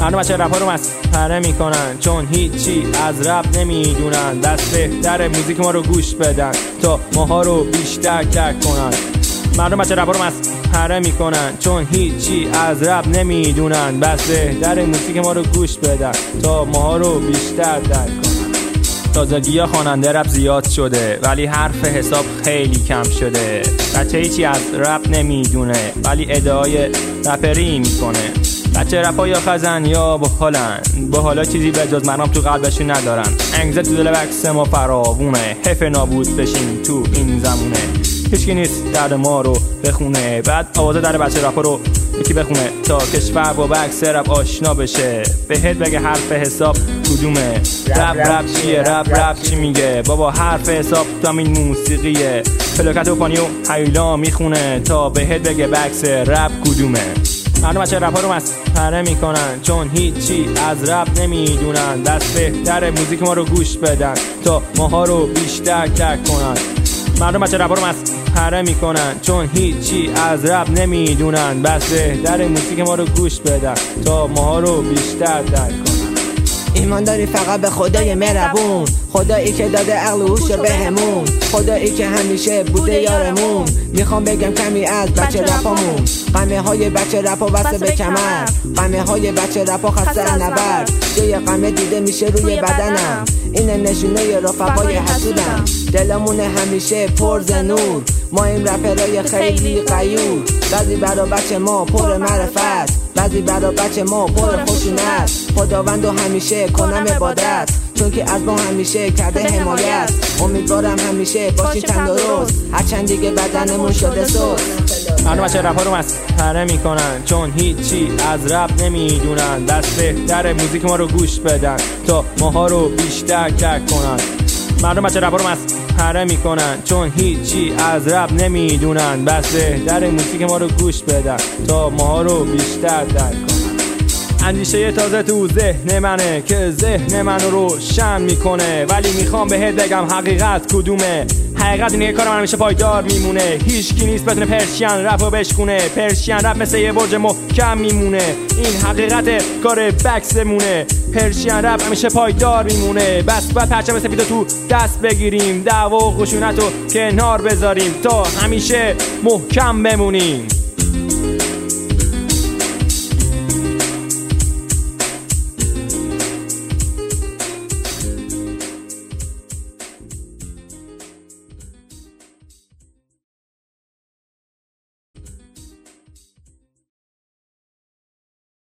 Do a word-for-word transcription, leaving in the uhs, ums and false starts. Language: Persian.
مردم بچه رپ ها رو مسخره میکنن چون هیچی از رپ نمیدونن. دست بهتر موزیک ما رو گوش بدن تا ماها رو بیشتر درک کنن. مردم بچه رپ ها رو مسخره میکنن چون هیچی از رپ نمیدونن. بس بهتر موزیک ما رو گوش بدن تا ماها رو بیشتر درک کنن. تازگی ها خواننده رپ زیاد شده ولی حرف حساب خیلی کم شده. بچه هیچی از رپ نمیدونه ولی ادعای رپری میکنه. بچه رپ ها یا خزن یا بحالن، بحالا چیزی به جز مرام تو قلبشون ندارن. انگزه تو دل بکس ما فراوونه، حیف نابود بشین تو این زمونه. هیچکی نیست درد ما رو بخونه، بعد آوازه در بچه رپ ها رو یکی بخونه تا کشور با بکس رپ آشنا بشه. بهت بگه حرف حساب کدومه، رپ رپ چیه، رپ رپ چی میگه. بابا حرف حساب تو همین موسیقیه. فلوکت و پانی و حیلا میخونه تا بهت بگه بکس رپ کدومه. مردم بچه رپ ها رو مسخره میکنن چون هیچی از رپ نمیدونن. دست بهتر موزیک ما رو گوش بدن تا ماها رو بیشتر درک کنن. مردم بچه رپ ها رو مسخره میکنن چون هیچی از رپ نمیدونن. بس بهتر موزیک ما رو گوش بدن تا ماها رو بیشتر درک کنن. ایمان داری فقط به خدای مهربون، خدایی که داده عقل و هوش بهمون، خدایی که همیشه بوده یارمون. میخوام بگم کمی از بچه رپامون. قمه های بچه رپا واسه به کمر، قمه های بچه رپا خسته از نبرد. یه قمه دیده میشه روی بدنم، اینه نشونه رفقای حسودم. دلمون همیشه پر ز نور، ما این رپرای خیلی غیور. بعضی برا بچه ما پر معرفت، بعضی برا بچه ما پر خشونت. خداوندو همیشه کنم عبادت چون که از ما همیشه کرده حمایت. امیدوارم همیشه باشی تندرست هرچند دیگه بدنمون شده سست. مردم بچه رپ ها رو مسخره میکنن چون هیچی از رپ نمیدونن. دست بهتر موزیک ما رو گوش بدن تا ماها رو بیشتر درک کنن. مردم بچه رپ ها رو مسخره میکنن چون هیچی از رپ نمیدونن. بس بهتر موزیک ما رو گوش بدن تا ماها رو بیشتر درک کنن. اندیشه تازه تو ذهن منه که ذهن منو روشن میکنه، ولی میخوام بهت بگم حقیقت کدومه. حقیقت اینه که کار من همیشه پایدار میمونه. هیچکی نیست بتونه پرشین رپ رو بشکونه. پرشین رپ مثل یه برج محکم میمونه. این حقیقت کار بکسمونه. پرشین رپ همیشه پایدار میمونه. بس باید پرچم سفید تو دست بگیریم، دعوا و خشونت رو کنار بذاریم تا همیشه محکم بمونیم.